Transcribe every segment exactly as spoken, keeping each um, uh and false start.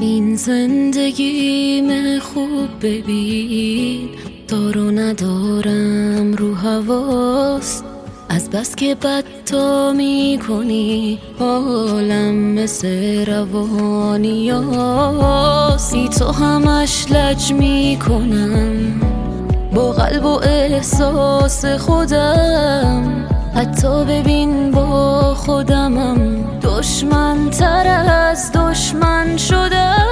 این زندگیم خوب ببین، دار و ندارم رو حواست. از بس که بد تا می کنی حالم مثل روانیاست. بی تو همش لج می کنم با قلب و احساس خودم، حتی ببین با خودمم دشمن تر از دشمن شدم.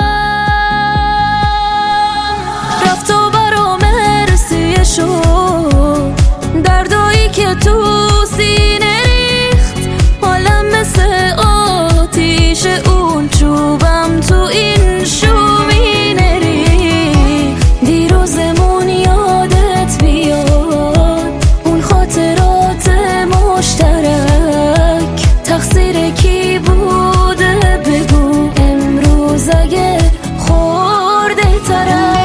رفت و برام مرسیه شد دردایی که تو سینه ریخت، حالم مثل آتیش اون چوبم تو این شومینه ریخت. دیروزمون یادت بیاد اون خاطرات مشترک، تقصیر کی بوده بگو امروز اگه خورده ترک.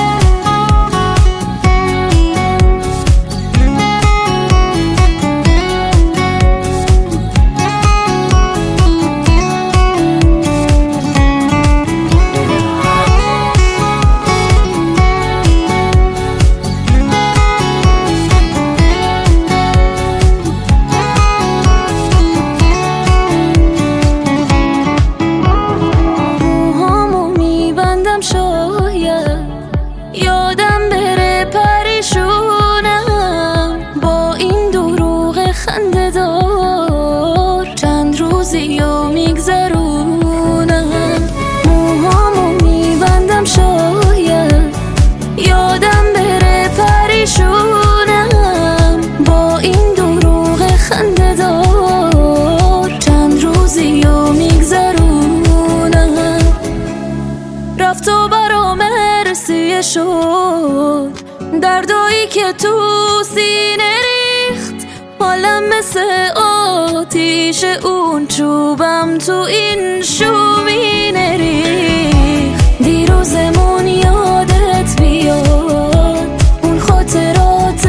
یادم بره پریشونم با این دروغ خنده دار، چند روزی و میگذرونم. موهامو میبندم شاید یادم بره پریشونم با این دروغ خنده دار، چند روزی و میگذرونم. رفت و برام مرسیه شد دردایی که تو سینه ریخت، حالم مثل آتیش اون چوبم تو این شومینه ریخت. دیروزمون یادت بیاد اون خاطرات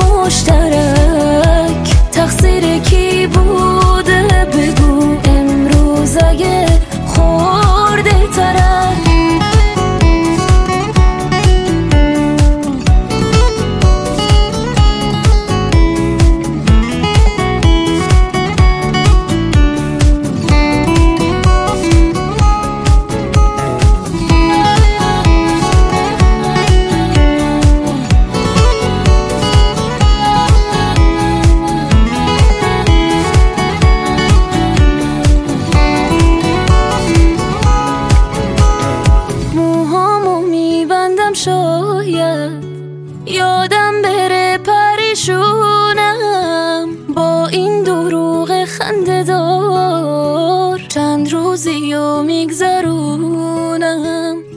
مشترک، تقصیر کی بوده بگو امروز اگه خورده ترک. شاید یادم بره پریشونم با این دروغ خنده دار، چند روزی و میگذرونم.